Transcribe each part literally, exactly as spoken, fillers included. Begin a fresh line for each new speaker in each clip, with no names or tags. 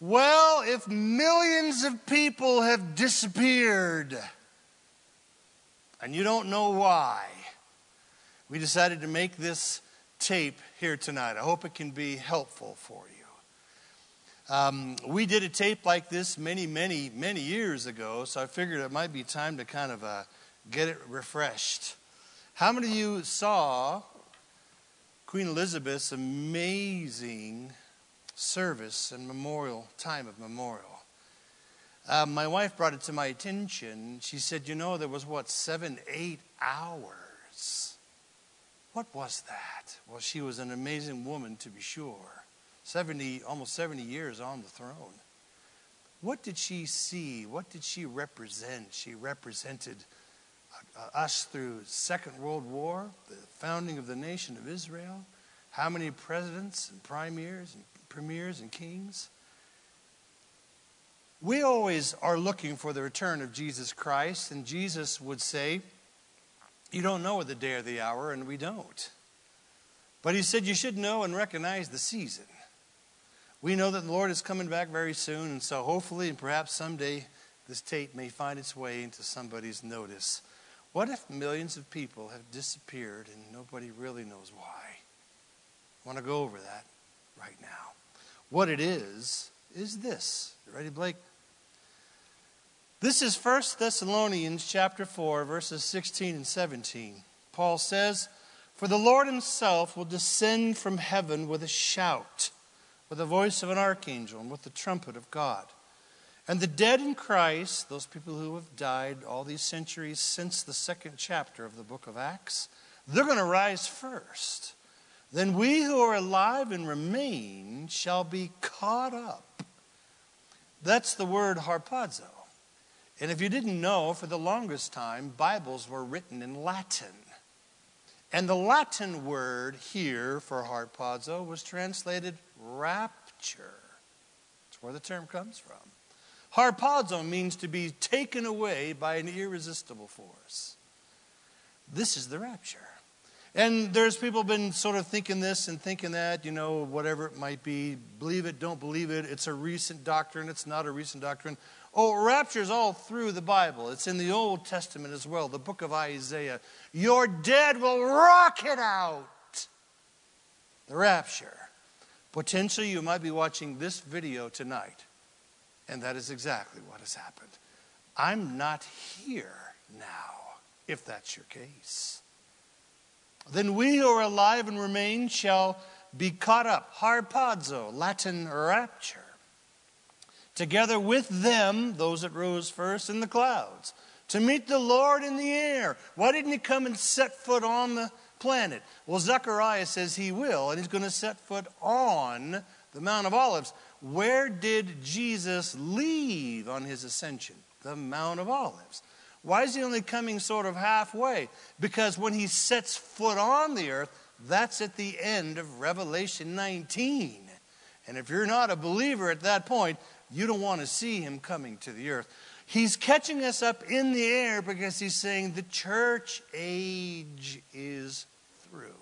Well, if millions of people have disappeared and you don't know why, we decided to make this tape here tonight. I hope it can be helpful for you. Um, we did a tape like this many, many, many years ago, so I figured it might be time to kind of uh, get it refreshed. How many of you saw Queen Elizabeth's amazing service and memorial, time of memorial? Uh, my wife brought it to my attention. She said, you know, there was, what, seven, eight hours. What was that? Well, she was an amazing woman, to be sure. seventy, almost seventy years on the throne. What did she see? What did she represent? She represented uh, us through Second World War, the founding of the nation of Israel. How many presidents and premiers and premiers and kings? We always are looking for the return of Jesus Christ, and Jesus would say, you don't know the day or the hour, and we don't. But he said you should know and recognize the season. We know that the Lord is coming back very soon, and so hopefully and perhaps someday this tape may find its way into somebody's notice. What if millions of people have disappeared and nobody really knows why? I want to go over that right now. What it is, is this. You ready, Blake? This is First Thessalonians chapter four, verses sixteen and seventeen. Paul says, for the Lord himself will descend from heaven with a shout, with the voice of an archangel, and with the trumpet of God. And the dead in Christ, those people who have died all these centuries since the second chapter of the book of Acts, they're going to rise first. Then we who are alive and remain shall be caught up. That's the word harpazo. And if you didn't know, for the longest time, Bibles were written in Latin. And the Latin word here for harpazo was translated rapture. That's where the term comes from. Harpazo means to be taken away by an irresistible force. This is the rapture. And there's people been sort of thinking this and thinking that, you know, whatever it might be. Believe it, don't believe it. It's a recent doctrine. It's not a recent doctrine. Oh, rapture is all through the Bible. It's in the Old Testament as well, the book of Isaiah. Your dead will rocket out. The rapture. Potentially you might be watching this video tonight, and that is exactly what has happened. I'm not here now, if that's your case. Then we who are alive and remain shall be caught up. Harpazo, Latin rapture. Together with them, those that rose first, in the clouds, to meet the Lord in the air. Why didn't he come and set foot on the planet? Well, Zechariah says he will, and he's going to set foot on the Mount of Olives. Where did Jesus leave on his ascension? The Mount of Olives. Why is he only coming sort of halfway? Because when he sets foot on the earth, that's at the end of Revelation nineteen. And if you're not a believer at that point, you don't want to see him coming to the earth. He's catching us up in the air because he's saying the church age is through.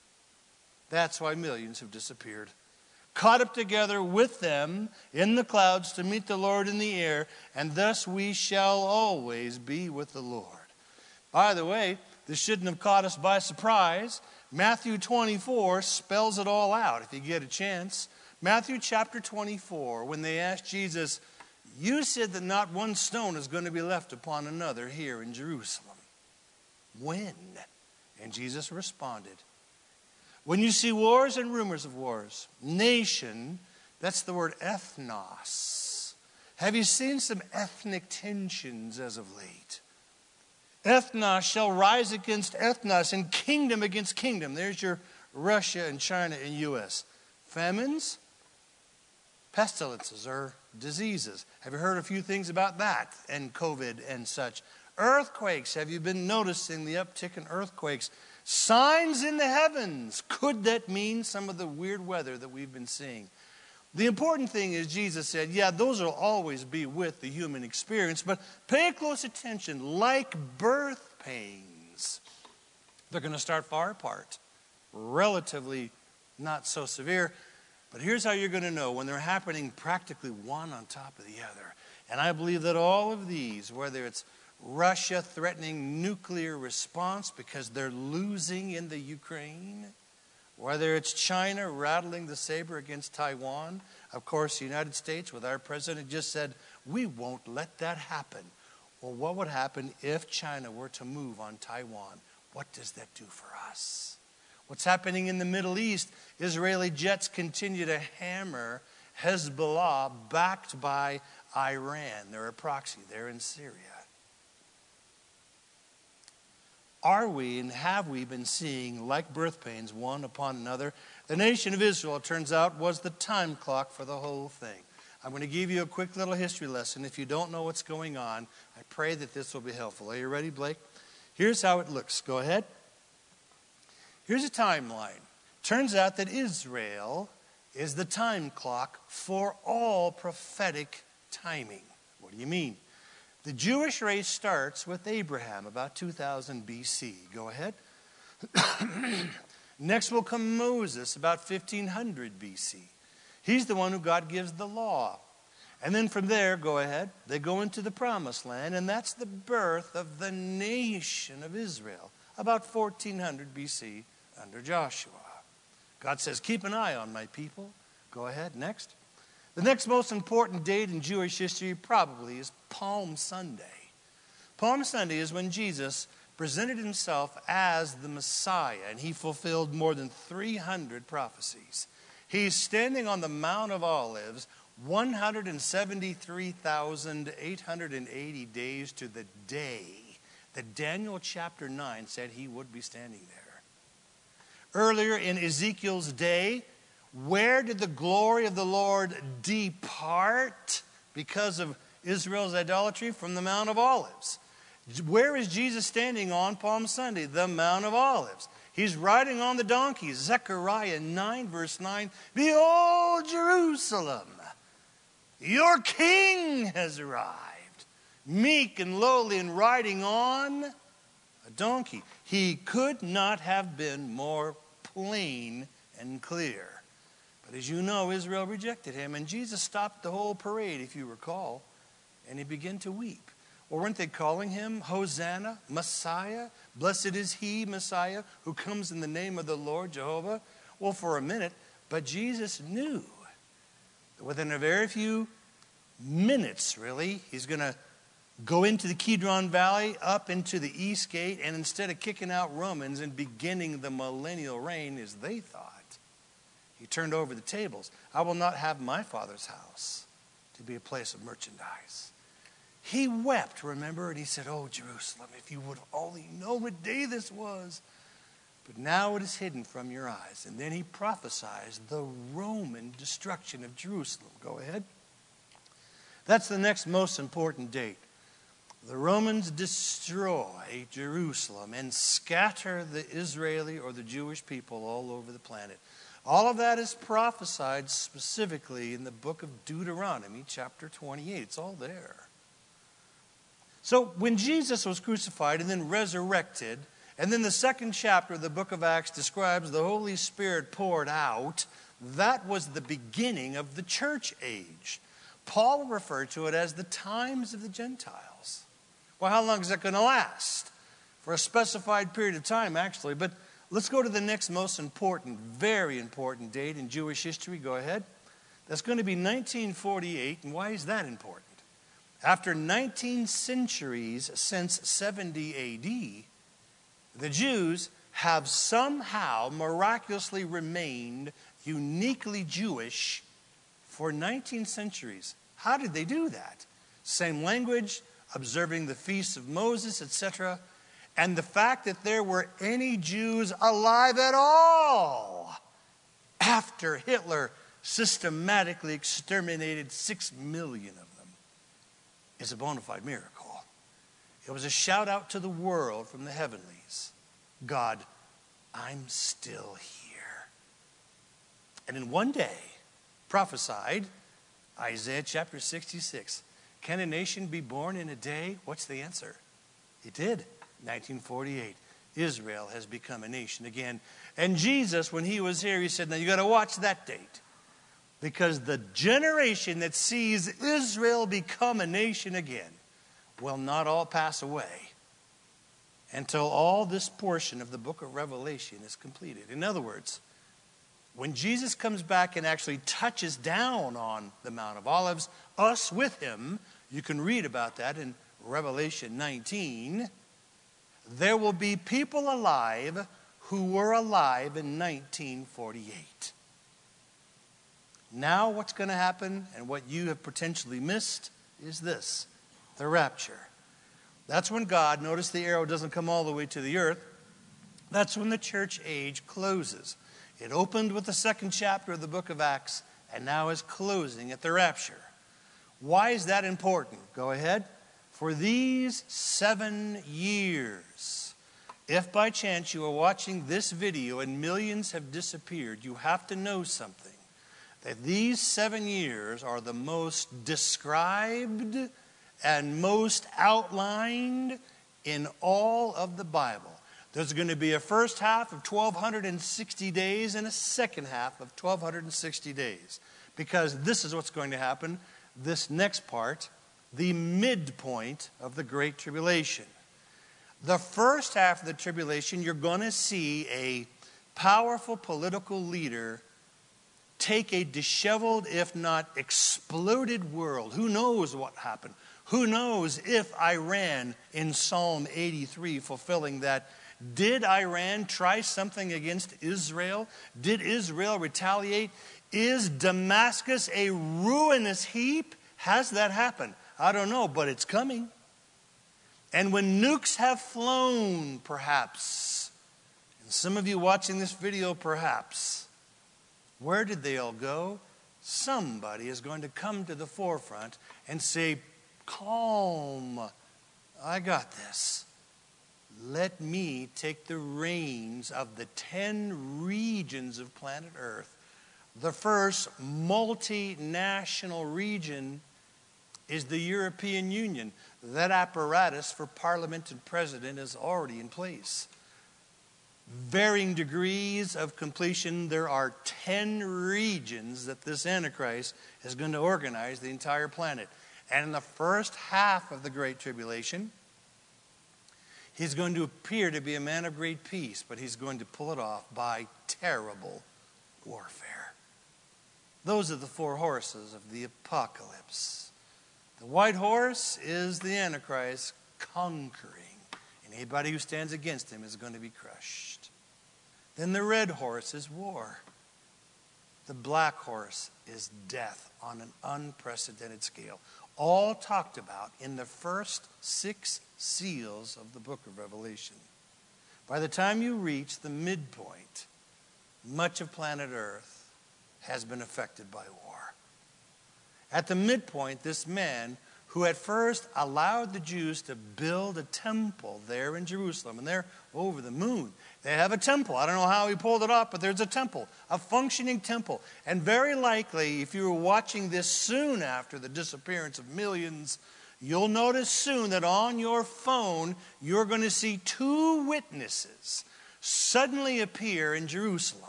That's why millions have disappeared. Caught up together with them in the clouds to meet the Lord in the air, and thus we shall always be with the Lord. By the way, this shouldn't have caught us by surprise. Matthew twenty-four spells it all out if you get a chance. Matthew chapter twenty-four, when they asked Jesus, you said that not one stone is going to be left upon another here in Jerusalem. When? And Jesus responded, when you see wars and rumors of wars, nation, that's the word ethnos. Have you seen some ethnic tensions as of late? Ethnos shall rise against ethnos and kingdom against kingdom. There's your Russia and China and U S Famines, pestilences, or diseases. Have you heard a few things about that and COVID and such? Earthquakes. Have you been noticing the uptick in earthquakes? Signs in the heavens. Could that mean some of the weird weather that we've been seeing? The important thing is Jesus said, yeah, those will always be with the human experience, but pay close attention. Like birth pains, they're going to start far apart. Relatively not so severe. But here's how you're going to know when they're happening practically one on top of the other. And I believe that all of these, whether it's Russia threatening nuclear response because they're losing in the Ukraine, whether it's China rattling the saber against Taiwan, of course, the United States with our president just said, we won't let that happen. Well, what would happen if China were to move on Taiwan? What does that do for us? What's happening in the Middle East? Israeli jets continue to hammer Hezbollah, backed by Iran. They're a proxy. They're in Syria. Are we and have we been seeing, like birth pains, one upon another? The nation of Israel, it turns out, was the time clock for the whole thing. I'm going to give you a quick little history lesson. If you don't know what's going on, I pray that this will be helpful. Are you ready, Blake? Here's how it looks. Go ahead. Here's a timeline. Turns out that Israel is the time clock for all prophetic timing. What do you mean? The Jewish race starts with Abraham, about two thousand B C. Go ahead. Next will come Moses, about fifteen hundred B C. He's the one who God gives the law. And then from there, go ahead, they go into the promised land, and that's the birth of the nation of Israel, about fourteen hundred B C under Joshua. God says, keep an eye on my people. Go ahead, next. The next most important date in Jewish history probably is Palm Sunday. Palm Sunday is when Jesus presented himself as the Messiah, and he fulfilled more than three hundred prophecies. He's standing on the Mount of Olives one hundred seventy-three thousand eight hundred eighty days to the day that Daniel chapter nine said he would be standing there. Earlier in Ezekiel's day, where did the glory of the Lord depart because of Israel's idolatry? From the Mount of Olives. Where is Jesus standing on Palm Sunday? The Mount of Olives. He's riding on the donkey. Zechariah nine, verse nine. Behold, Jerusalem, your king has arrived, meek and lowly and riding on a donkey. He could not have been more plain and clear. But as you know, Israel rejected him, and Jesus stopped the whole parade, if you recall, and he began to weep. Well, weren't they calling him Hosanna, Messiah? Blessed is he, Messiah, who comes in the name of the Lord Jehovah. Well, for a minute, but Jesus knew that within a very few minutes, really, he's going to go into the Kidron Valley, up into the East Gate, and instead of kicking out Romans and beginning the millennial reign as they thought, he turned over the tables. I will not have my Father's house to be a place of merchandise. He wept, remember, and he said, oh, Jerusalem, if you would only know what day this was. But now it is hidden from your eyes. And then he prophesied the Roman destruction of Jerusalem. Go ahead. That's the next most important date. The Romans destroy Jerusalem and scatter the Israeli or the Jewish people all over the planet. All of that is prophesied specifically in the book of Deuteronomy, chapter twenty-eight. It's all there. So when Jesus was crucified and then resurrected, and then the second chapter of the book of Acts describes the Holy Spirit poured out, that was the beginning of the church age. Paul referred to it as the times of the Gentiles. Well, how long is that going to last? For a specified period of time, actually. But let's go to the next most important, very important date in Jewish history. Go ahead. That's going to be nineteen forty-eight. And why is that important? After nineteen centuries since seventy A D, the Jews have somehow miraculously remained uniquely Jewish for nineteen centuries. How did they do that? Same language, observing the feasts of Moses, et cetera. And the fact that there were any Jews alive at all after Hitler systematically exterminated six million of them is a bona fide miracle. It was a shout out to the world from the heavenlies. God, I'm still here. And in one day, prophesied, Isaiah chapter sixty-six, can a nation be born in a day? What's the answer? It did. nineteen forty-eight. Israel has become a nation again. And Jesus, when he was here, he said, now you got to watch that date. Because the generation that sees Israel become a nation again will not all pass away until all this portion of the book of Revelation is completed. In other words, when Jesus comes back and actually touches down on the Mount of Olives, us with him, you can read about that in Revelation nineteen, there will be people alive who were alive in nineteen forty-eight. Now what's going to happen, and what you have potentially missed, is this: the rapture. That's when God, notice the arrow doesn't come all the way to the earth, that's when the church age closes. It opened with the second chapter of the book of Acts, and now is closing at the rapture. Why is that important? Go ahead. For these seven years, if by chance you are watching this video and millions have disappeared, you have to know something. That these seven years are the most described and most outlined in all of the Bible. There's going to be a first half of twelve sixty days and a second half of twelve sixty days. Because this is what's going to happen, this next part, the midpoint of the Great Tribulation. The first half of the tribulation, you're going to see a powerful political leader take a disheveled, if not exploded world. Who knows what happened? Who knows if Iran, in Psalm eighty-three, fulfilling that, did Iran try something against Israel? Did Israel retaliate? Is Damascus a ruinous heap? Has that happened? I don't know, but it's coming. And when nukes have flown, perhaps, and some of you watching this video, perhaps, where did they all go? Somebody is going to come to the forefront and say, calm, I got this. Let me take the reins of the ten regions of planet Earth. The first multinational region is the European Union. That apparatus for parliament and president is already in place. Varying degrees of completion, there are ten regions that this Antichrist is going to organize the entire planet. And in the first half of the Great Tribulation, he's going to appear to be a man of great peace, but he's going to pull it off by terrible warfare. Those are the four horses of the apocalypse. The white horse is the Antichrist conquering, and anybody who stands against him is going to be crushed. Then the red horse is war. The black horse is death on an unprecedented scale. All talked about in the first six seals of the book of Revelation. By the time you reach the midpoint, much of planet Earth has been affected by war. At the midpoint, this man who at first allowed the Jews to build a temple there in Jerusalem, and they're over the moon. They have a temple. I don't know how he pulled it off, but there's a temple, a functioning temple. And very likely, if you were watching this soon after the disappearance of millions, you'll notice soon that on your phone, you're going to see two witnesses suddenly appear in Jerusalem.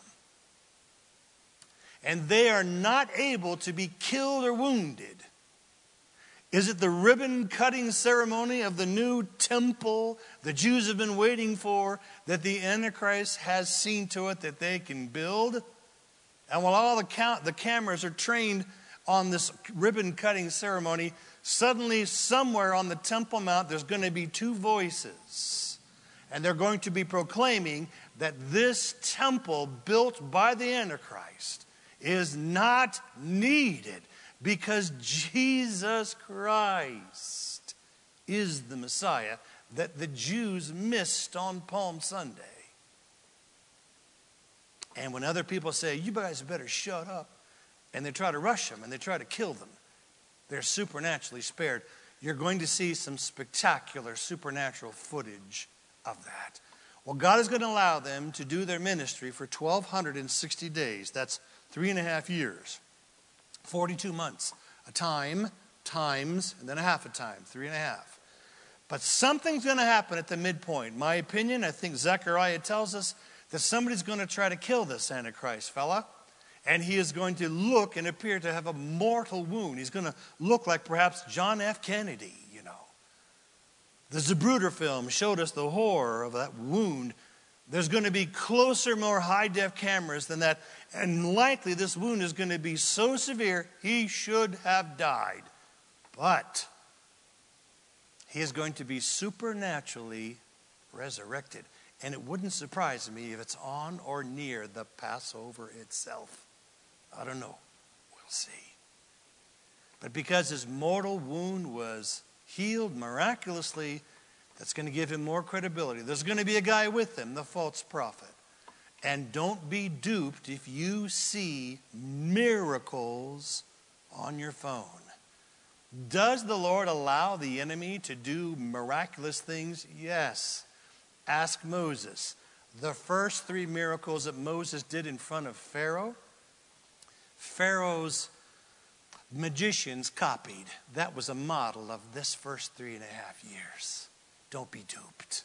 And they are not able to be killed or wounded. Is it the ribbon-cutting ceremony of the new temple the Jews have been waiting for that the Antichrist has seen to it that they can build? And while all the, count, the cameras are trained on this ribbon-cutting ceremony, suddenly somewhere on the Temple Mount there's going to be two voices. And they're going to be proclaiming that this temple built by the Antichrist is not needed, because Jesus Christ is the Messiah that the Jews missed on Palm Sunday. And when other people say, you guys better shut up, and they try to rush them and they try to kill them, they're supernaturally spared. You're going to see some spectacular supernatural footage of that. Well, God is going to allow them to do their ministry for twelve sixty days. That's three and a half years. forty-two months, a time, times, and then a half a time, three and a half. But something's going to happen at the midpoint. My opinion, I think Zechariah tells us that somebody's going to try to kill this Antichrist fella. And he is going to look and appear to have a mortal wound. He's going to look like perhaps John F. Kennedy, you know. The Zapruder film showed us the horror of that wound. There's going to be closer, more high-def cameras than that. And likely this wound is going to be so severe, he should have died. But he is going to be supernaturally resurrected. And it wouldn't surprise me if it's on or near the Passover itself. I don't know. We'll see. But because his mortal wound was healed miraculously, that's going to give him more credibility. There's going to be a guy with him, the false prophet. And don't be duped if you see miracles on your phone. Does the Lord allow the enemy to do miraculous things? Yes. Ask Moses. The first three miracles that Moses did in front of Pharaoh, Pharaoh's magicians copied. That was a model of this first three and a half years. Don't be duped.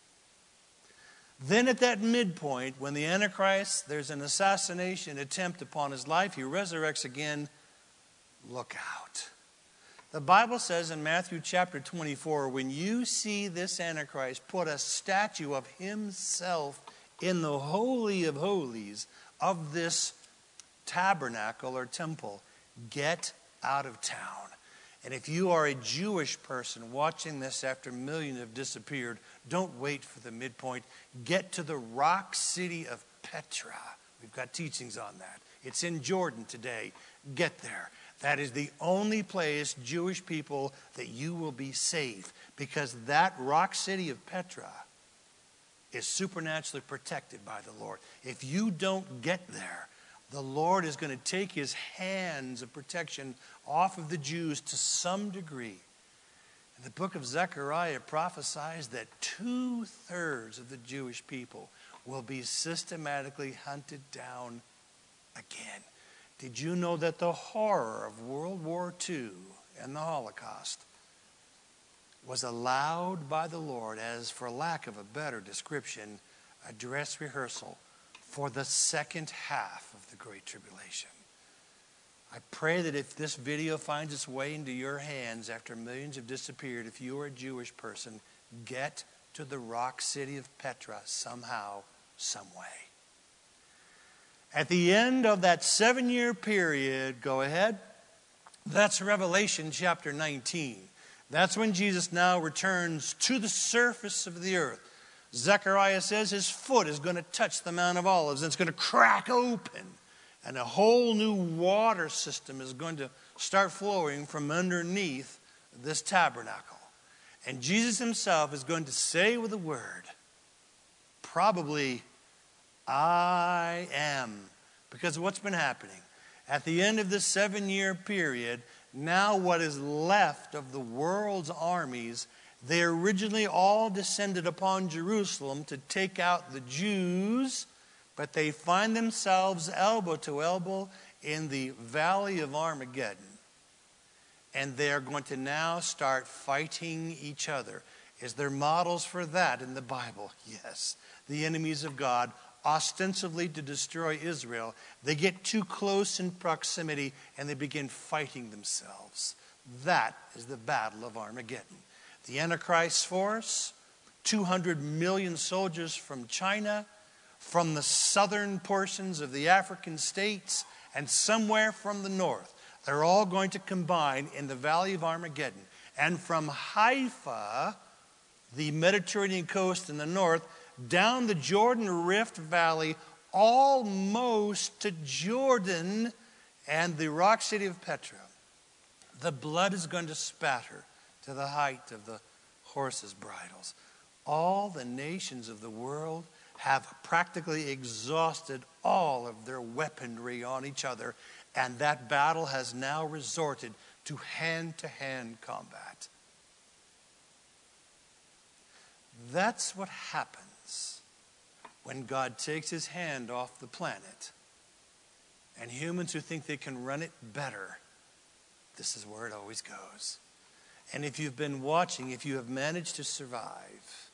Then at that midpoint, when the Antichrist, there's an assassination attempt upon his life, he resurrects again. Look out. The Bible says in Matthew chapter twenty-four, when you see this Antichrist put a statue of himself in the Holy of Holies of this tabernacle or temple, get out of town. And if you are a Jewish person watching this after millions have disappeared, don't wait for the midpoint. Get to the rock city of Petra. We've got teachings on that. It's in Jordan today. Get there. That is the only place, Jewish people, that you will be safe. Because that rock city of Petra is supernaturally protected by the Lord. If you don't get there, the Lord is going to take his hands of protection off of the Jews to some degree. And the book of Zechariah prophesies that two-thirds of the Jewish people will be systematically hunted down again. Did you know that the horror of World War Two and the Holocaust was allowed by the Lord as, for lack of a better description, a dress rehearsal for the second half of the Great Tribulation? I pray that if this video finds its way into your hands after millions have disappeared, if you are a Jewish person, get to the rock city of Petra somehow, some way. At the end of that seven-year period, go ahead, that's Revelation chapter nineteen. That's when Jesus now returns to the surface of the earth. Zechariah says his foot is going to touch the Mount of Olives and it's going to crack open. And a whole new water system is going to start flowing from underneath this tabernacle. And Jesus himself is going to say with a word, probably, I am. Because of what's been happening. At the end of this seven-year period, now what is left of the world's armies, they originally all descended upon Jerusalem to take out the Jews, but they find themselves elbow to elbow in the valley of Armageddon. And they are going to now start fighting each other. Is there models for that in the Bible? Yes. The enemies of God, ostensibly to destroy Israel, they get too close in proximity and they begin fighting themselves. That is the battle of Armageddon. The Antichrist's force, two hundred million soldiers from China, from the southern portions of the African states, and somewhere from the north. They're all going to combine in the valley of Armageddon. And from Haifa, the Mediterranean coast in the north, down the Jordan Rift Valley, almost to Jordan and the rock city of Petra. The blood is going to spatter to the height of the horses' bridles. All the nations of the world have practically exhausted all of their weaponry on each other, and that battle has now resorted to hand-to-hand combat. That's what happens when God takes his hand off the planet. And humans who think they can run it better, this is where it always goes. And if you've been watching, if you have managed to survive,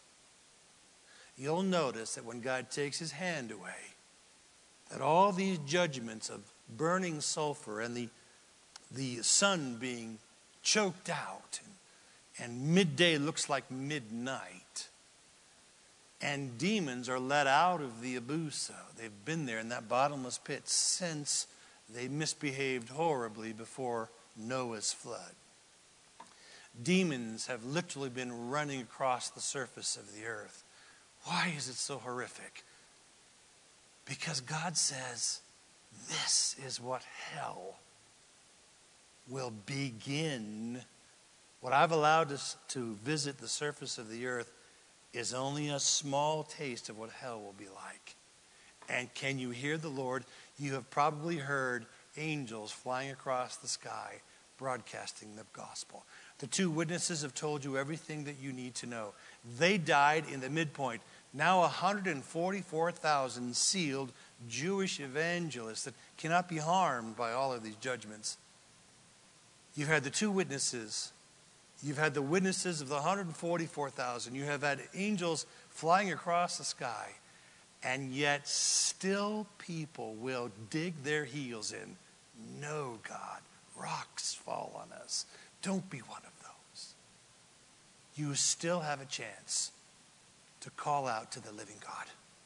you'll notice that when God takes his hand away, that all these judgments of burning sulfur and the, the sun being choked out. And, and midday looks like midnight. And demons are let out of the abuso. They've been there in that bottomless pit since they misbehaved horribly before Noah's flood. Demons have literally been running across the surface of the earth. Why is it so horrific? Because God says, this is what hell will begin. What I've allowed us to visit the surface of the earth is only a small taste of what hell will be like. And can you hear the Lord? You have probably heard angels flying across the sky broadcasting the gospel. The two witnesses have told you everything that you need to know. They died in the midpoint. Now one hundred forty-four thousand sealed Jewish evangelists that cannot be harmed by all of these judgments. You've had the two witnesses. You've had the witnesses of the one hundred forty-four thousand. You have had angels flying across the sky. And yet still people will dig their heels in. No, God, rocks fall on us. Don't be one of those. You still have a chance to call out to the living God.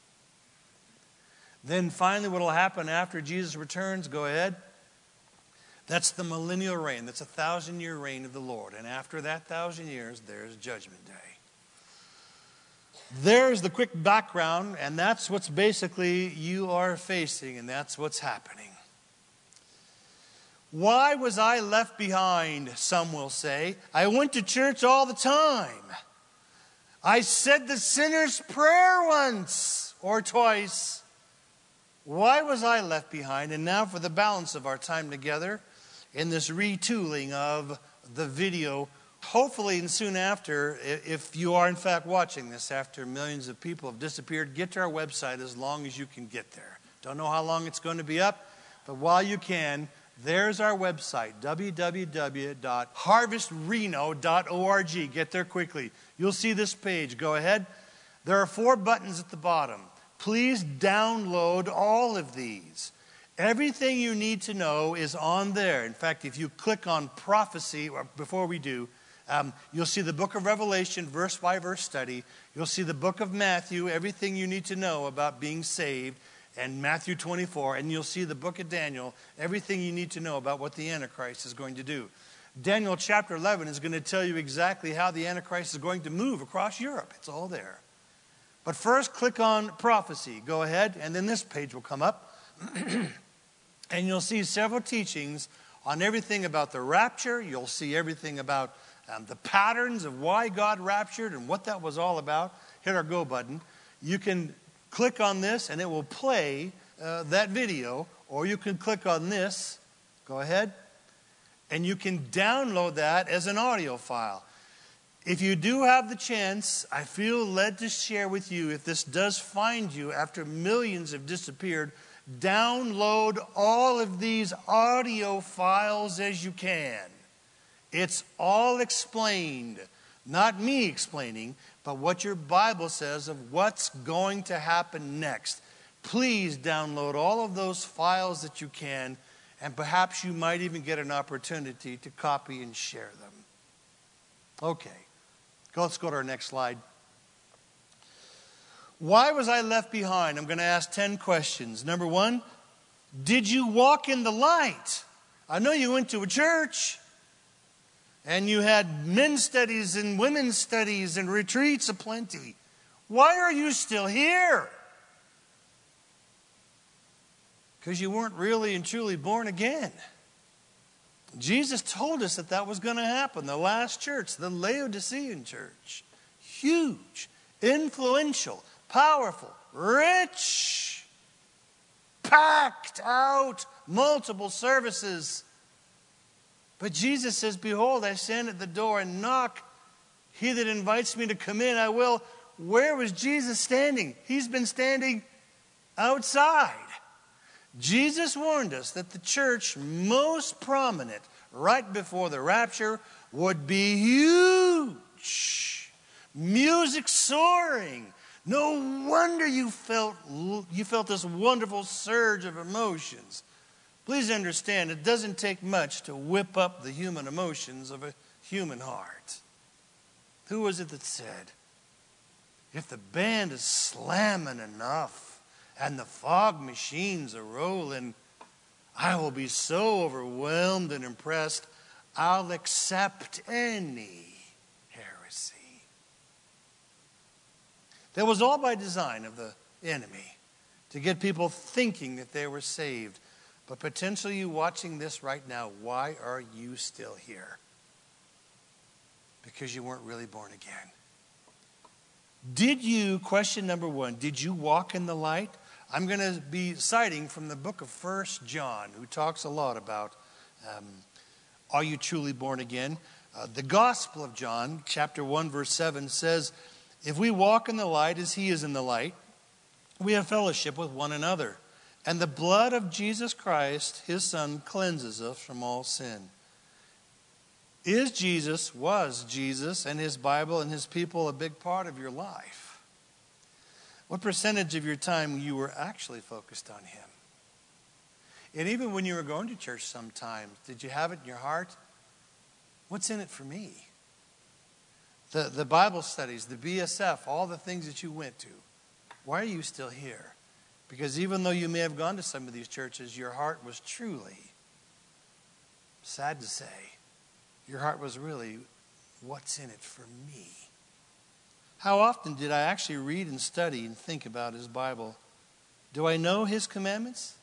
Then finally what will happen after Jesus returns, go ahead. That's the millennial reign. That's a thousand year reign of the Lord. And after that thousand years, there's Judgment Day. There's the quick background, and that's what's basically you are facing, and that's what's happening. Why was I left behind, some will say. I went to church all the time. I said the sinner's prayer once or twice. Why was I left behind? And now for the balance of our time together in this retooling of the video. Hopefully, and soon after, if you are in fact watching this after millions of people have disappeared, get to our website as long as you can get there. Don't know how long it's going to be up, but while you can, there's our website, w w w dot harvest reno dot org. Get there quickly. You'll see this page. Go ahead. There are four buttons at the bottom. Please download all of these. Everything you need to know is on there. In fact, if you click on prophecy, or before we do, Um, you'll see the book of Revelation, verse by verse study. You'll see the book of Matthew, everything you need to know about being saved, and Matthew twenty-four. And you'll see the book of Daniel, everything you need to know about what the Antichrist is going to do. Daniel chapter eleven is going to tell you exactly how the Antichrist is going to move across Europe. It's all there. But first, click on prophecy. Go ahead, and then this page will come up. And you'll see several teachings on everything about the rapture. You'll see everything about Um, the patterns of why God raptured and what that was all about. Hit our go button. You can click on this and it will play uh, that video, or you can click on this. Go ahead. And you can download that as an audio file. If you do have the chance, I feel led to share with you, if this does find you after millions have disappeared, download all of these audio files as you can. It's all explained, not me explaining, but what your Bible says of what's going to happen next. Please download all of those files that you can, and perhaps you might even get an opportunity to copy and share them. Okay, let's go to our next slide. Why was I left behind? I'm going to ask ten questions. Number one, did you walk in the light? I know you went to a church. And you had men's studies and women's studies and retreats aplenty. Why are you still here? Because you weren't really and truly born again. Jesus told us that that was going to happen. The last church, the Laodicean church. Huge, influential, powerful, rich, packed out, multiple services. But Jesus says, behold, I stand at the door and knock. He that invites me to come in, I will. Where was Jesus standing? He's been standing outside. Jesus warned us that the church most prominent right before the rapture would be huge. Music soaring. No wonder you felt, you felt this wonderful surge of emotions. Please understand, it doesn't take much to whip up the human emotions of a human heart. Who was it that said, if the band is slamming enough and the fog machines are rolling, I will be so overwhelmed and impressed, I'll accept any heresy. That was all by design of the enemy, to get people thinking that they were saved. But potentially you watching this right now, why are you still here? Because you weren't really born again. Did you, question number one, did you walk in the light? I'm going to be citing from the book of First John, who talks a lot about, um, are you truly born again? Uh, the Gospel of John, chapter one, verse seven, says, if we walk in the light as he is in the light, we have fellowship with one another. And the blood of Jesus Christ, his Son, cleanses us from all sin. Is Jesus, was Jesus, and his Bible and his people a big part of your life? What percentage of your time you were actually focused on him? And even when you were going to church sometimes, did you have it in your heart? What's in it for me? The, the Bible studies, the B S F, all the things that you went to. Why are you still here? Because even though you may have gone to some of these churches, your heart was truly, sad to say, your heart was really, what's in it for me? How often did I actually read and study and think about his Bible? Do I know his commandments?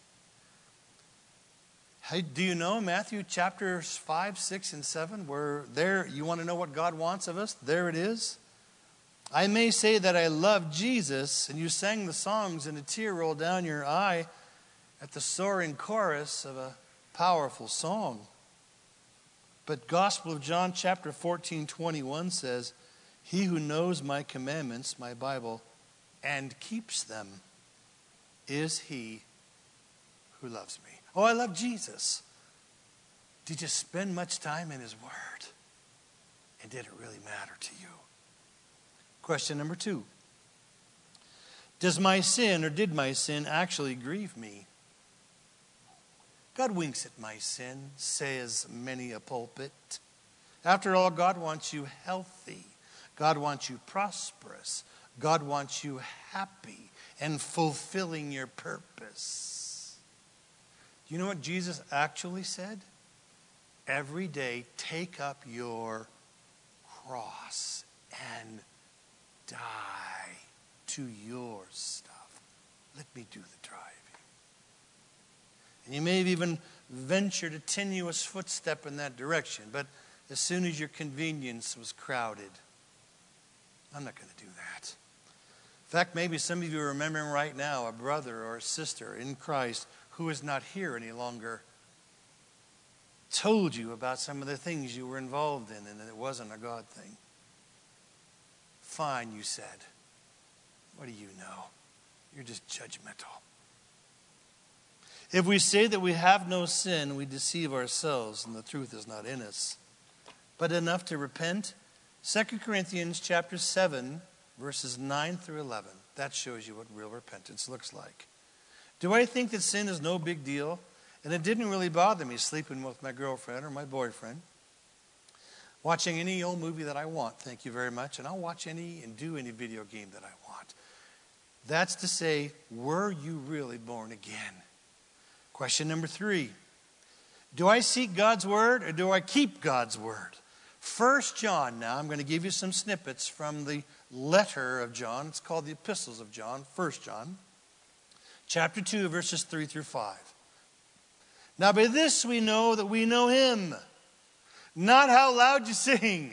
Hey, do you know Matthew chapters five, six, and seven? Where there, you want to know what God wants of us? There it is. I may say that I love Jesus, and you sang the songs and a tear rolled down your eye at the soaring chorus of a powerful song. But Gospel of John chapter fourteen, twenty-one says, he who knows my commandments, my Bible, and keeps them is he who loves me. Oh, I love Jesus. Did you spend much time in his word? And did it really matter to you? Question number two. Does my sin or did my sin actually grieve me? God winks at my sin, says many a pulpit. After all, God wants you healthy. God wants you prosperous. God wants you happy and fulfilling your purpose. Do you know what Jesus actually said? Every day, take up your cross and die to your stuff. Let me do the driving. And you may have even ventured a tenuous footstep in that direction, but as soon as your convenience was crowded, I'm not going to do that. In fact, maybe some of you are remembering right now a brother or a sister in Christ who is not here any longer told you about some of the things you were involved in and that it wasn't a God thing. Fine, you said. What do you know? You're just judgmental. If we say that we have no sin, we deceive ourselves and the truth is not in us. But enough to repent? Second Corinthians chapter seven, verses nine through eleven. That shows you what real repentance looks like. Do I think that sin is no big deal? And it didn't really bother me sleeping with my girlfriend or my boyfriend. Watching any old movie that I want, thank you very much. And I'll watch any and do any video game that I want. That's to say, were you really born again? Question number three. Do I seek God's word or do I keep God's word? First John now, I'm going to give you some snippets from the letter of John. It's called the Epistles of John, First John. Chapter two, verses three through five. Now by this we know that we know him. Not how loud you sing.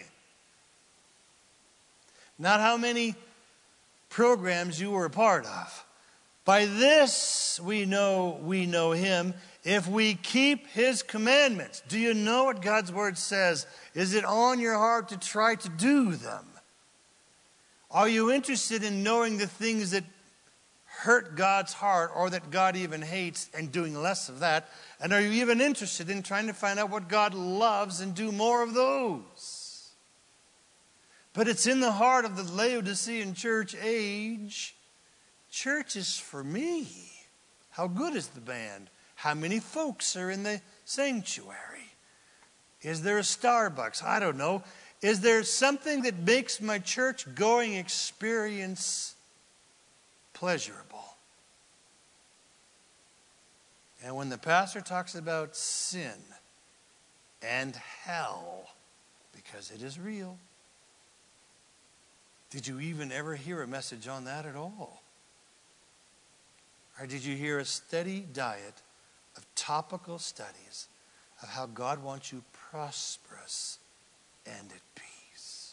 Not how many programs you were a part of. By this we know we know him if we keep his commandments. Do you know what God's word says? Is it on your heart to try to do them? Are you interested in knowing the things that hurt God's heart or that God even hates and doing less of that? And are you even interested in trying to find out what God loves and do more of those? But it's in the heart of the Laodicean church age. Church is for me. How good is the band? How many folks are in the sanctuary? Is there a Starbucks? I don't know. Is there something that makes my church going experience pleasurable? And when the pastor talks about sin and hell, because it is real, did you even ever hear a message on that at all? Or did you hear a steady diet of topical studies of how God wants you prosperous and at peace?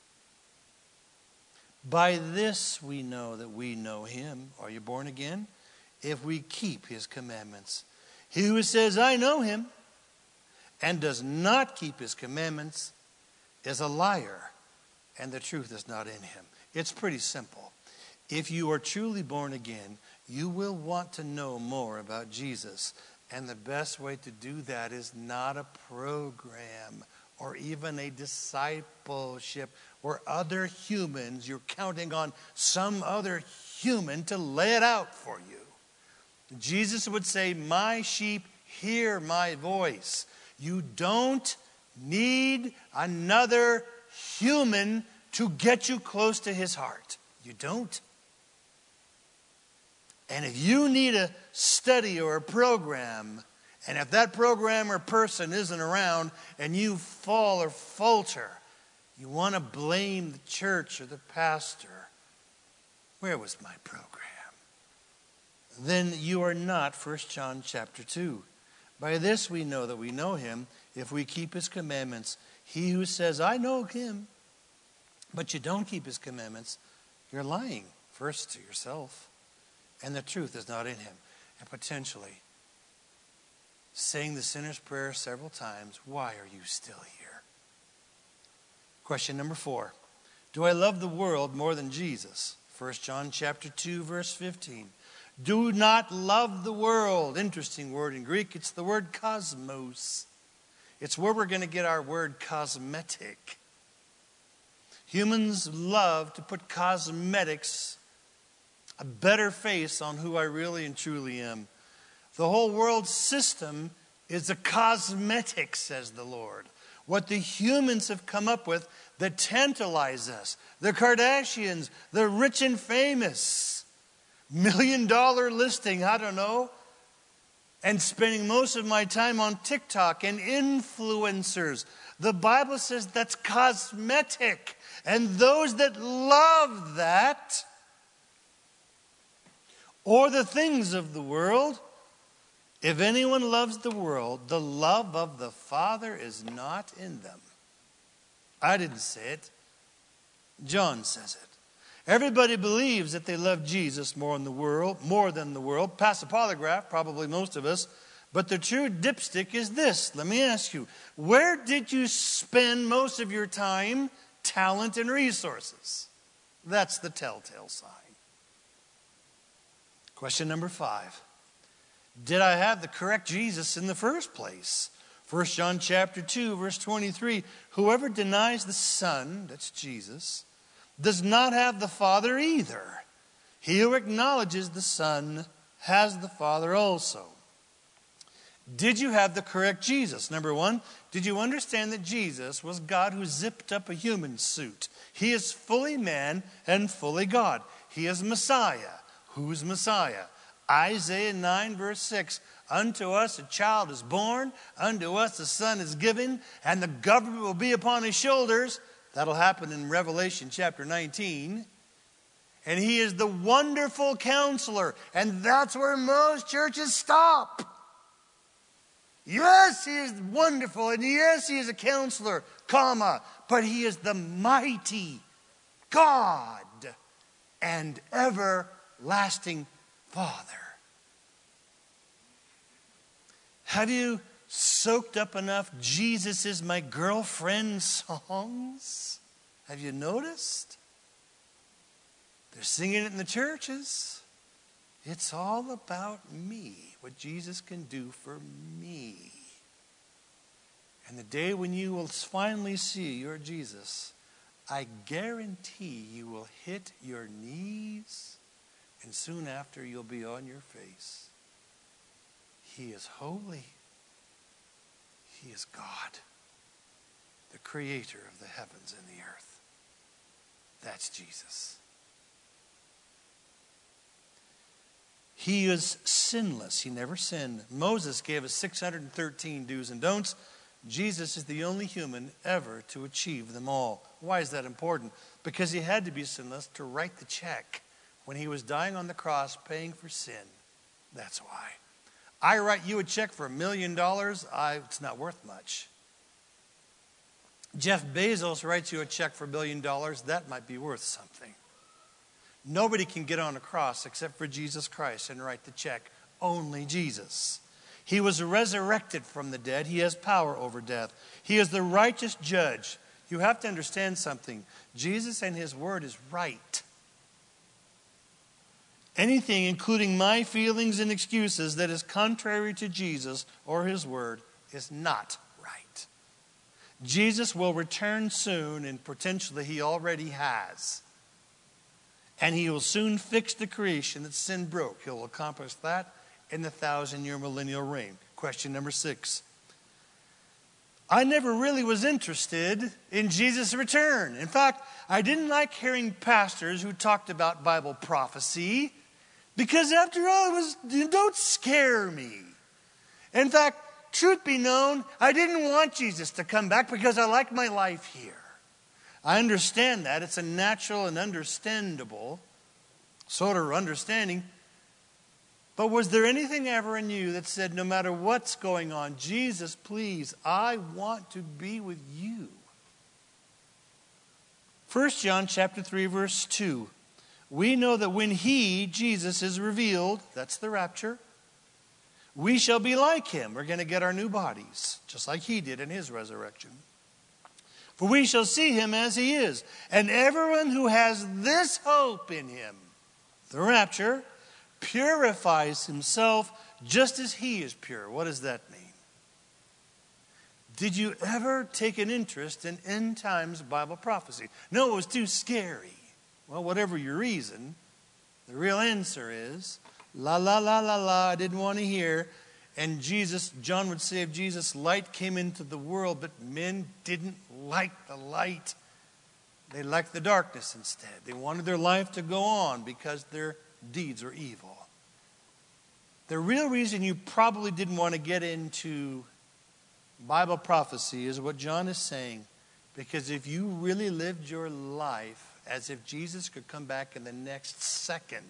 By this we know that we know him. Are you born again? If we keep his commandments. He who says, I know him, and does not keep his commandments is a liar, and the truth is not in him. It's pretty simple. If you are truly born again, you will want to know more about Jesus. And the best way to do that is not a program or even a discipleship where other humans, you're counting on some other human to lay it out for you. Jesus would say, my sheep hear my voice. You don't need another human to get you close to his heart. You don't. And if you need a study or a program, and if that program or person isn't around and you fall or falter, you want to blame the church or the pastor. Where was my program? Then you are not First John chapter two. By this we know that we know him if we keep his commandments. He who says, I know him, but you don't keep his commandments, you're lying first to yourself. And the truth is not in him. And potentially saying the sinner's prayer several times, why are you still here? Question number four. Do I love the world more than Jesus? First John chapter two, verse fifteen. Do not love the world. Interesting word in Greek. It's the word cosmos. It's where we're going to get our word cosmetic. Humans love to put cosmetics, a better face on who I really and truly am. The whole world system is a cosmetic, says the Lord. What the humans have come up with that tantalize us. The Kardashians, the rich and famous. Million dollar listing, I don't know. And spending most of my time on TikTok and influencers. The Bible says that's cosmetic. And those that love that, or the things of the world, if anyone loves the world, the love of the Father is not in them. I didn't say it. John says it. Everybody believes that they love Jesus more in the world, more than the world. Pass a polygraph, probably most of us. But the true dipstick is this. Let me ask you, where did you spend most of your time, talent, and resources? That's the telltale sign. Question number five. Did I have the correct Jesus in the first place? First John chapter two, verse twenty-three. Whoever denies the Son, that's Jesus, does not have the Father either. He who acknowledges the Son has the Father also. Did you have the correct Jesus? Number one, did you understand that Jesus was God who zipped up a human suit? He is fully man and fully God. He is Messiah. Who's Messiah? Isaiah nine verse six. Unto us a child is born, unto us a son is given, and the government will be upon his shoulders. That'll happen in Revelation chapter nineteen. And he is the wonderful counselor. And that's where most churches stop. Yes, he is wonderful. And yes, he is a counselor, comma. But he is the mighty God and everlasting Father. Have you soaked up enough Jesus is my girlfriend songs? Have you noticed? They're singing it in the churches. It's all about me, what Jesus can do for me. And the day when you will finally see your Jesus, I guarantee you will hit your knees, and soon after you'll be on your face. He is holy. He is God, the creator of the heavens and the earth. That's Jesus. He is sinless. He never sinned. Moses gave us six hundred thirteen do's and don'ts. Jesus is the only human ever to achieve them all. Why is that important? Because he had to be sinless to write the check when he was dying on the cross paying for sin. That's why. I write you a check for a million dollars, I, it's not worth much. Jeff Bezos writes you a check for a billion dollars, that might be worth something. Nobody can get on a cross except for Jesus Christ and write the check. Only Jesus. He was resurrected from the dead. He has power over death. He is the righteous judge. You have to understand something. Jesus and his word is right. Anything, including my feelings and excuses, that is contrary to Jesus or his word is not right. Jesus will return soon, and potentially he already has. And he will soon fix the creation that sin broke. He'll accomplish that in the thousand-year millennial reign. Question number six. I never really was interested in Jesus' return. In fact, I didn't like hearing pastors who talked about Bible prophecy because after all, it was, don't scare me. In fact, truth be known, I didn't want Jesus to come back because I like my life here. I understand that. It's a natural and understandable sort of understanding. But was there anything ever in you that said, no matter what's going on, Jesus, please, I want to be with you? First John chapter three, verse two. We know that when he, Jesus, is revealed, that's the rapture, we shall be like him. We're going to get our new bodies, just like he did in his resurrection. For we shall see him as he is. And everyone who has this hope in him, the rapture, purifies himself just as he is pure. What does that mean? Did you ever take an interest in end times Bible prophecy? No, it was too scary. Well, whatever your reason, the real answer is, la, la, la, la, la, I didn't want to hear. And Jesus, John would say of Jesus, light came into the world, but men didn't like the light. They liked the darkness instead. They wanted their life to go on because their deeds were evil. The real reason you probably didn't want to get into Bible prophecy is what John is saying. Because if you really lived your life as if Jesus could come back in the next second,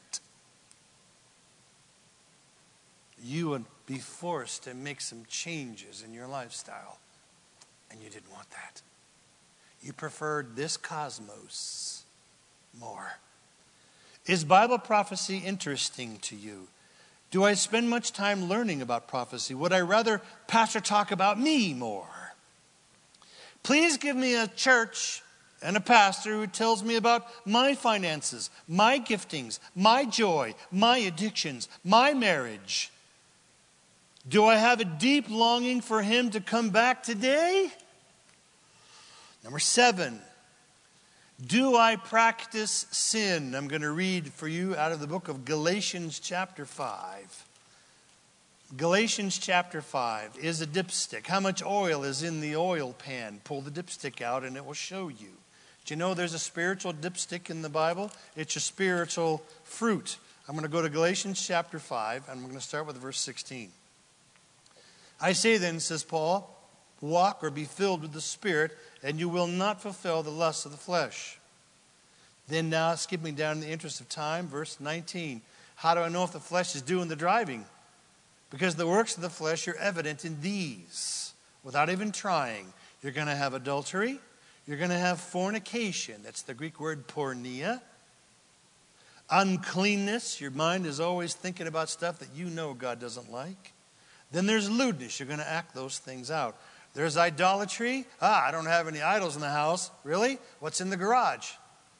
you would be forced to make some changes in your lifestyle. And you didn't want that. You preferred this cosmos more. Is Bible prophecy interesting to you? Do I spend much time learning about prophecy? Would I rather pastor talk about me more? Please give me a church and a pastor who tells me about my finances, my giftings, my joy, my addictions, my marriage. Do I have a deep longing for him to come back today? Number seven, do I practice sin? I'm going to read for you out of the book of Galatians chapter five. Galatians chapter five is a dipstick. How much oil is in the oil pan? Pull the dipstick out and it will show you. Do you know there's a spiritual dipstick in the Bible? It's a spiritual fruit. I'm going to go to Galatians chapter five, and I'm going to start with verse sixteen. I say then, says Paul, walk or be filled with the Spirit, and you will not fulfill the lusts of the flesh. Then now, skipping down in the interest of time, verse nineteen. How do I know if the flesh is doing the driving? Because the works of the flesh are evident in these. Without even trying, you're going to have adultery. You're going to have fornication. That's the Greek word porneia. Uncleanness. Your mind is always thinking about stuff that you know God doesn't like. Then there's lewdness. You're going to act those things out. There's idolatry. Ah, I don't have any idols in the house. Really? What's in the garage?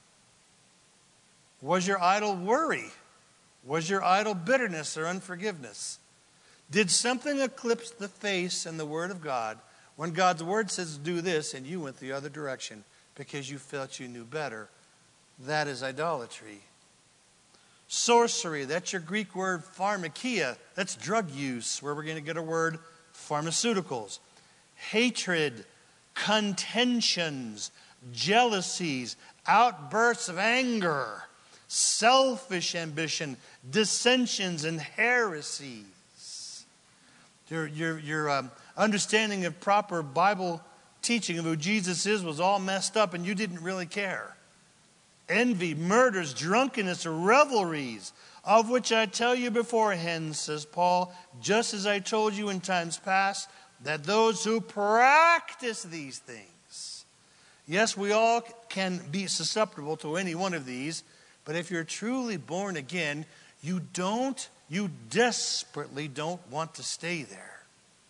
Was your idol worry? Was your idol bitterness or unforgiveness? Did something eclipse the face and the word of God when God's word says do this and you went the other direction because you felt you knew better? That is idolatry. Sorcery, that's your Greek word pharmakia. That's drug use, where we're going to get a word pharmaceuticals. Hatred, contentions, jealousies, outbursts of anger, selfish ambition, dissensions, and heresies. Your, your, your um, understanding of proper Bible teaching of who Jesus is was all messed up and you didn't really care. Envy, murders, drunkenness, revelries, of which I tell you beforehand, says Paul, just as I told you in times past, that those who practice these things, yes, we all can be susceptible to any one of these, but if you're truly born again, you don't, you desperately don't want to stay there.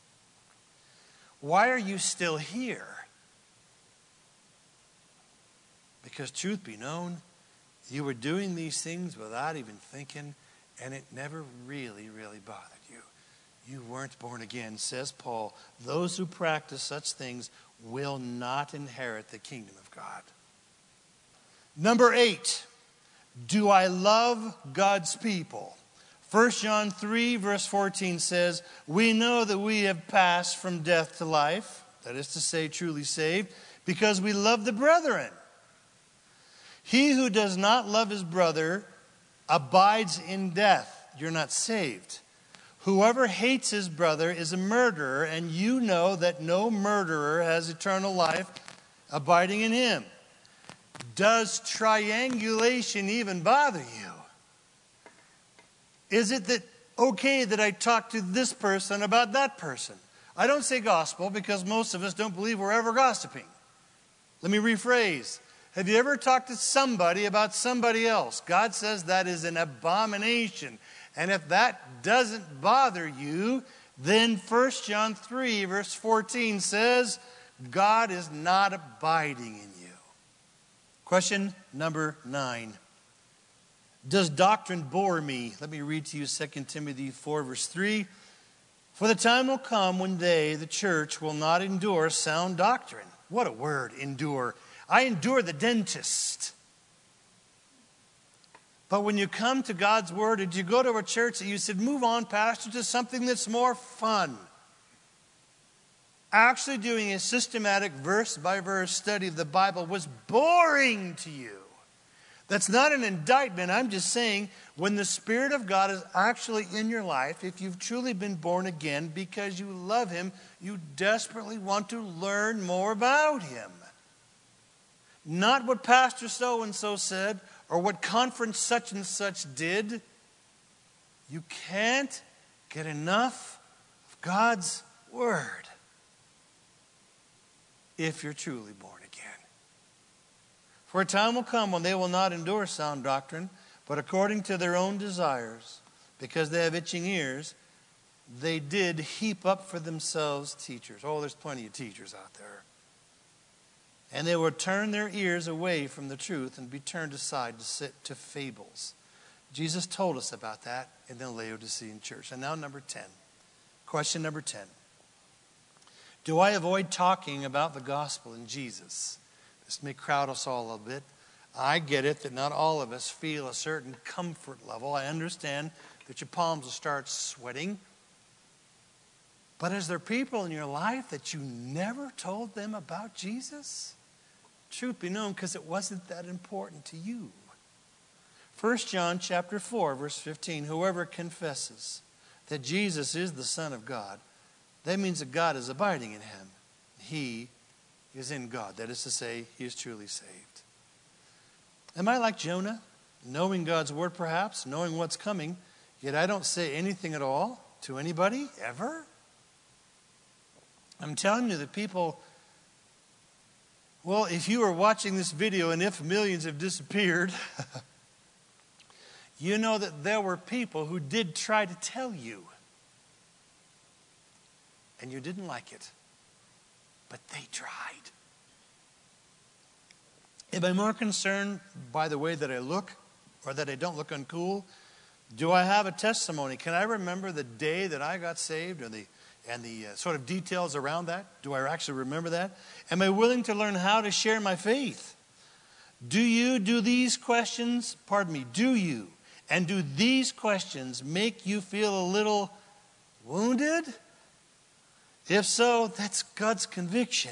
Why are you still here? Because truth be known, you were doing these things without even thinking, and it never really, really bothered you. You weren't born again, says Paul. Those who practice such things will not inherit the kingdom of God. Number eight, do I love God's people? First John three, verse fourteen says, we know that we have passed from death to life, that is to say, truly saved, because we love the brethren. He who does not love his brother abides in death. You're not saved. Whoever hates his brother is a murderer, and you know that no murderer has eternal life abiding in him. Does triangulation even bother you? Is it that okay that I talk to this person about that person? I don't say gospel because most of us don't believe we're ever gossiping. Let me rephrase. Have you ever talked to somebody about somebody else? God says that is an abomination. And if that doesn't bother you, then First John three, verse fourteen says, God is not abiding in you. Question number nine. Does doctrine bore me? Let me read to you Second Timothy four, verse three. For the time will come when they, the church, will not endure sound doctrine. What a word, endure. I endure the dentist. But when you come to God's word, did you go to a church that you said, move on, pastor, to something that's more fun? Actually doing a systematic verse-by-verse study of the Bible was boring to you. That's not an indictment. I'm just saying when the Spirit of God is actually in your life, if you've truly been born again because you love Him, you desperately want to learn more about Him. Not what Pastor so-and-so said or what conference such and such did. You can't get enough of God's Word if you're truly born again. For a time will come when they will not endure sound doctrine, but according to their own desires, because they have itching ears, they did heap up for themselves teachers. Oh, there's plenty of teachers out there. And they will turn their ears away from the truth and be turned aside to sit to fables. Jesus told us about that in the Laodicean church. And now number ten. Question number ten. Do I avoid talking about the gospel in Jesus? This may crowd us all a little bit. I get it that not all of us feel a certain comfort level. I understand that your palms will start sweating. But is there people in your life that you never told them about Jesus? Truth be known, because it wasn't that important to you. First John chapter four, verse fifteen, whoever confesses that Jesus is the Son of God, that means that God is abiding in him. He is in God. That is to say, he is truly saved. Am I like Jonah, knowing God's word perhaps, knowing what's coming, yet I don't say anything at all to anybody, ever? I'm telling you that people, well, if you are watching this video and if millions have disappeared, you know that there were people who did try to tell you. And you didn't like it. But they tried. Am I more concerned by the way that I look or that I don't look uncool? Do I have a testimony? Can I remember the day that I got saved or the and the uh, sort of details around that? Do I actually remember that? Am I willing to learn how to share my faith? Do you do these questions, pardon me, do you And do these questions make you feel a little wounded? If so, that's God's conviction.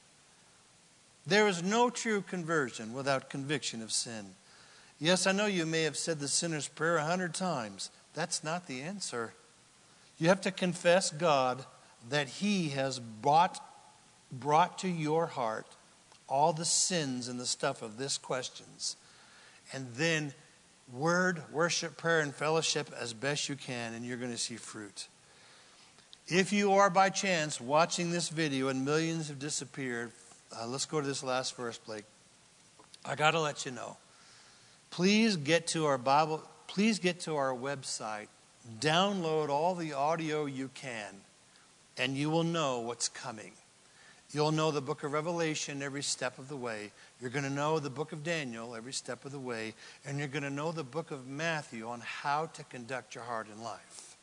There is no true conversion without conviction of sin. Yes, I know you may have said the sinner's prayer a hundred times. That's not the answer. You have to confess God that He has brought, brought to your heart all the sins and the stuff of these questions. And then word, worship, prayer, and fellowship as best you can, and you're going to see fruit. If you are by chance watching this video and millions have disappeared, uh, let's go to this last verse, Blake. I got to let you know. Please get to our Bible, please get to our website. Download all the audio you can, and you will know what's coming. You'll know the book of Revelation every step of the way. You're going to know the book of Daniel every step of the way. And you're going to know the book of Matthew on how to conduct your heart in life.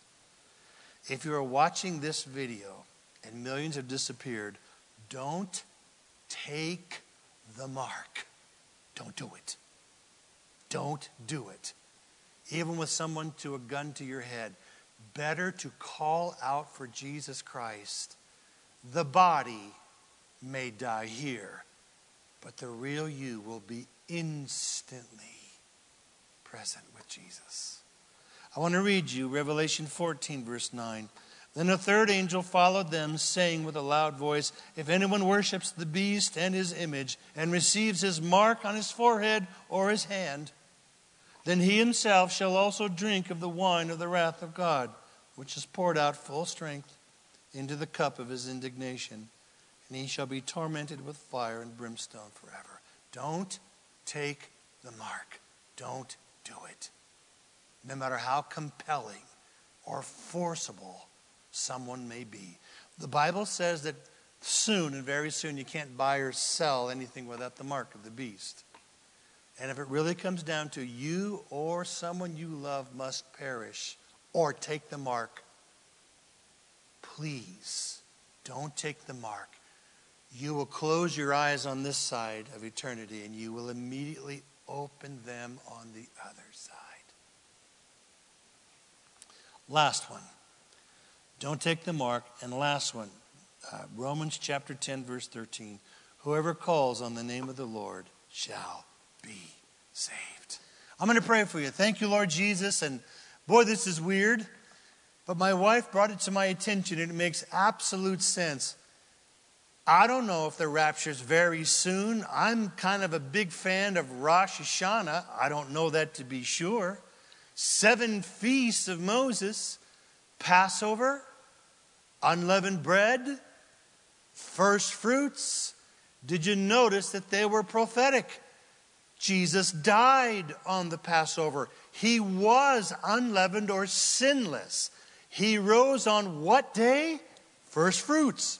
If you are watching this video and millions have disappeared, don't take the mark. Don't do it. Don't do it. Even with someone to a gun to your head, better to call out for Jesus Christ. The body may die here, but the real you will be instantly present with Jesus. I want to read you Revelation fourteen, verse nine. Then a third angel followed them, saying with a loud voice, if anyone worships the beast and his image and receives his mark on his forehead or his hand, then he himself shall also drink of the wine of the wrath of God, which is poured out full strength into the cup of his indignation. And he shall be tormented with fire and brimstone forever. Don't take the mark. Don't do it. No matter how compelling or forcible someone may be. The Bible says that soon and very soon you can't buy or sell anything without the mark of the beast. And if it really comes down to you or someone you love must perish or take the mark, please don't take the mark. You will close your eyes on this side of eternity and you will immediately open them on the other side. Last one. Don't take the mark. And last one. Uh, Romans chapter ten, verse thirteen. Whoever calls on the name of the Lord shall be saved. I'm going to pray for you. Thank you, Lord Jesus. And boy, this is weird. But my wife brought it to my attention and it makes absolute sense. I don't know if the rapture's very soon. I'm kind of a big fan of Rosh Hashanah. I don't know that to be sure. Seven feasts of Moses, Passover, unleavened bread, first fruits. Did you notice that they were prophetic? Jesus died on the Passover. He was unleavened or sinless. He rose on what day? First fruits.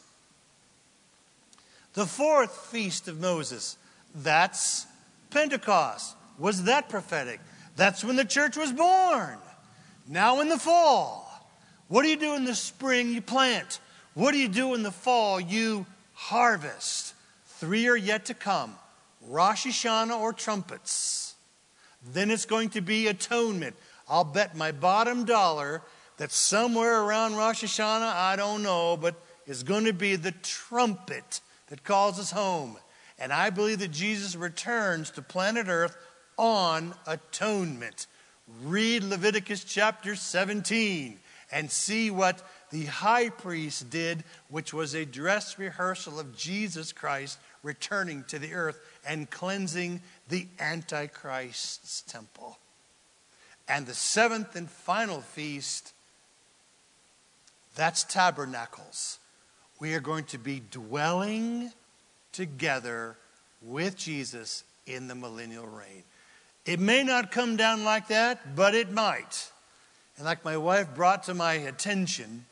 The fourth feast of Moses, that's Pentecost. Was that prophetic? That's when the church was born. Now in the fall. What do you do in the spring? You plant. What do you do in the fall? You harvest. Three are yet to come. Rosh Hashanah or trumpets. Then it's going to be atonement. I'll bet my bottom dollar that somewhere around Rosh Hashanah, I don't know, but it's going to be the trumpet that calls us home. And I believe that Jesus returns to planet Earth on atonement. Read Leviticus chapter seventeen and see what the high priest did, which was a dress rehearsal of Jesus Christ returning to the earth and cleansing the Antichrist's temple. And the seventh and final feast, that's tabernacles. We are going to be dwelling together with Jesus in the millennial reign. It may not come down like that, but it might. And like my wife brought to my attention,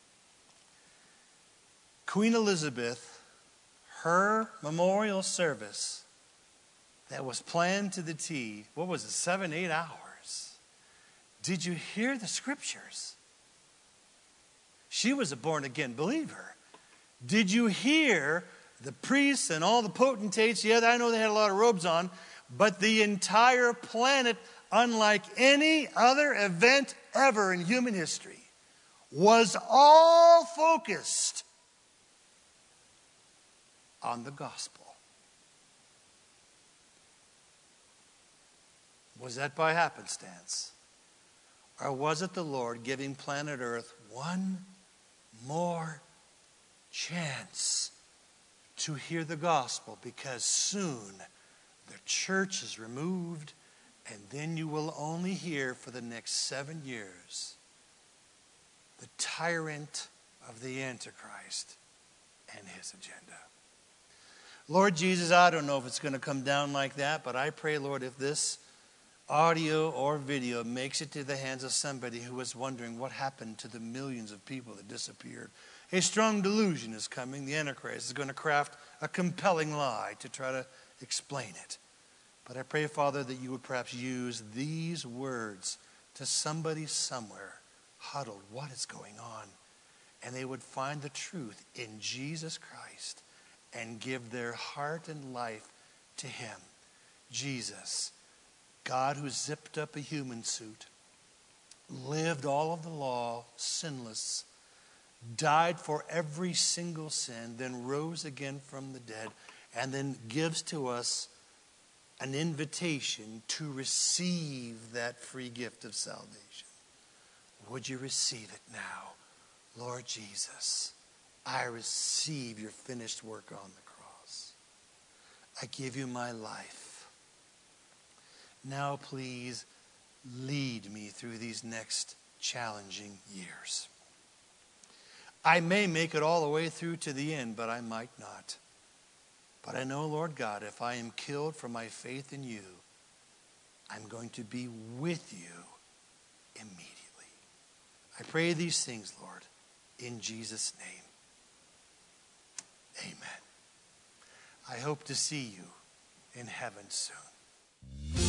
Queen Elizabeth, her memorial service that was planned to the T, what was it, seven, eight hours. Did you hear the scriptures? She was a born-again believer. Did you hear the priests and all the potentates? Yeah, I know they had a lot of robes on, but the entire planet unlike any other event ever in human history, was all focused on the gospel. Was that by happenstance? Or was it the Lord giving planet Earth one more chance to hear the gospel? Because soon the church is removed, and then you will only hear for the next seven years the tyrant of the Antichrist and his agenda. Lord Jesus, I don't know if it's going to come down like that, but I pray, Lord, if this audio or video makes it to the hands of somebody who is wondering what happened to the millions of people that disappeared. A strong delusion is coming. The Antichrist is going to craft a compelling lie to try to explain it. But I pray, Father, that you would perhaps use these words to somebody somewhere huddled. What is going on? And they would find the truth in Jesus Christ and give their heart and life to him. Jesus, God who zipped up a human suit, lived all of the law, sinless, died for every single sin, then rose again from the dead, and then gives to us an invitation to receive that free gift of salvation. Would you receive it now? Lord Jesus, I receive your finished work on the cross. I give you my life. Now please lead me through these next challenging years. I may make it all the way through to the end, but I might not. But I know, Lord God, if I am killed for my faith in you, I'm going to be with you immediately. I pray these things, Lord, in Jesus' name. Amen. I hope to see you in heaven soon.